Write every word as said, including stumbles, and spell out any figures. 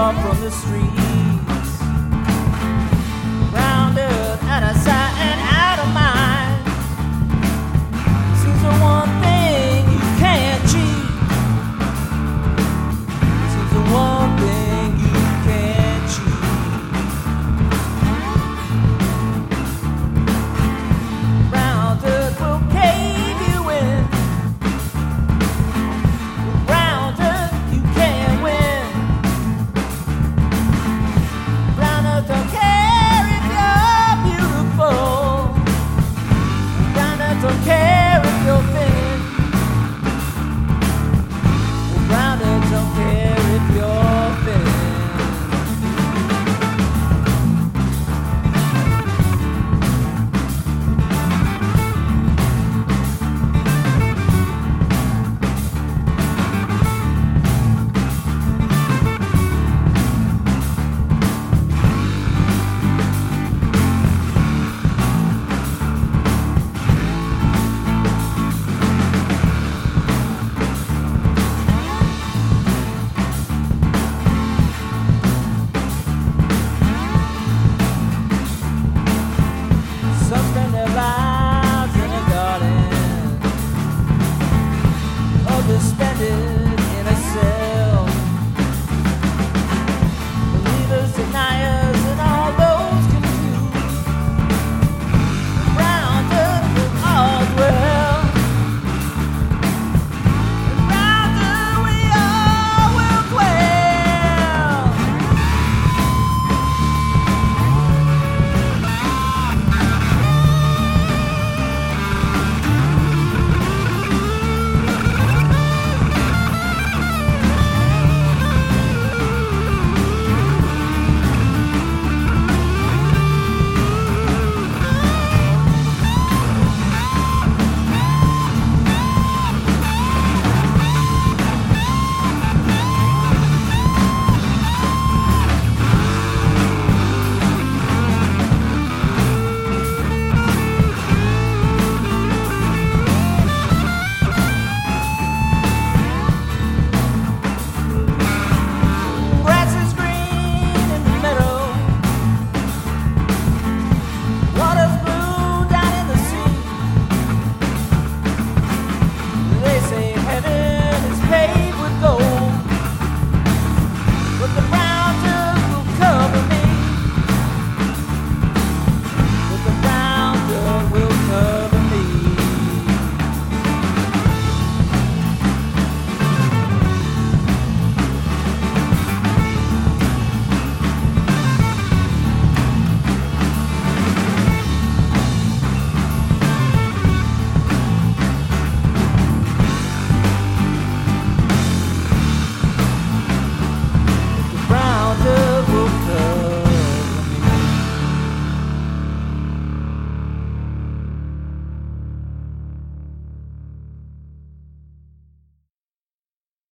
off from the streets, grounded out of sight and out of mind. This is the one thing you can't cheat. This is the one thing you can't cheat. Grounded will cave you in. Grounded you can't win. Grounded don't care if you're beautiful. Grounded don't care if you're thin.